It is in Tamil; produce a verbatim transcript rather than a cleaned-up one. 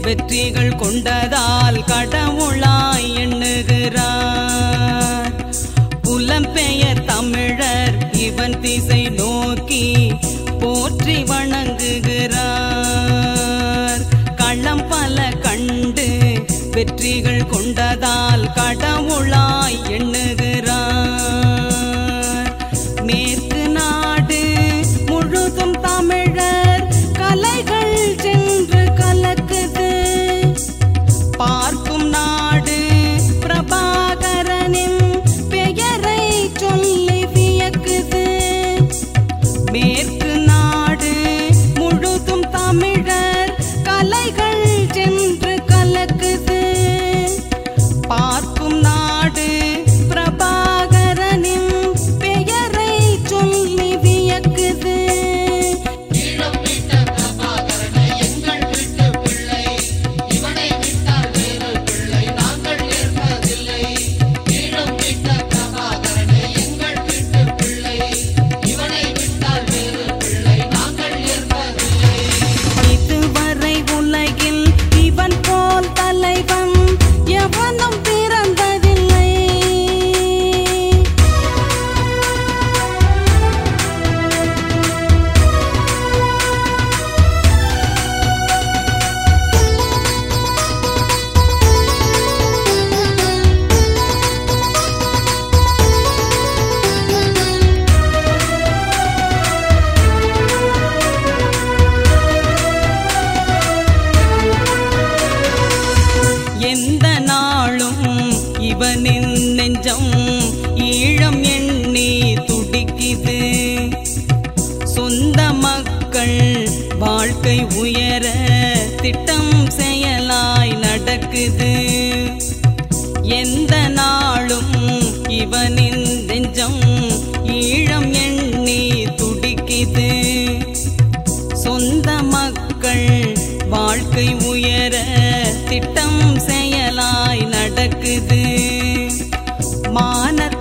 வெற்றிகள் கொண்டதால் கடவுளாய் எண்ணுகிறார். புலம்பெயர் தமிழர் இவன் திசை நோக்கி போற்றி வணங்குகிறார். களம் பல கண்டு வெற்றிகள் கொண்டதால் கடவுளாய் எண்ணுகிறார். மேற்கு நாடு முழுதும் தமிழர் கலைகள் சென்று கலக்குது. பார்க்கும் நாடு பிரபாகரனின் பெயரை சொல்லி வியக்குது. மேற்கு நாடு முழுதும் தமிழர் கலைகள் சென்று கலக்குது. பார்க்கும் நாடு பிரபாகரனின் பெயரை சொல்லி வியக்குது. இதுவரை உலகில் இவன் போல் தலைவன் எவனும் பிறந்ததில்லை. எந்த நாளும் இவனின் நெஞ்சம் ஈழம் எண்ணி துடிக்குது. சொந்த மக்கள் வாழ்க்கை உயர திட்டம் செயலாய் நடக்குது. எந்த நாளும் இவனின் நெஞ்சம் ஈழம் எண்ணி துடிக்குது. சொந்த மக்கள் வாழ்க்கை உயர திட்டம் செயலாய் நடக்குது. மான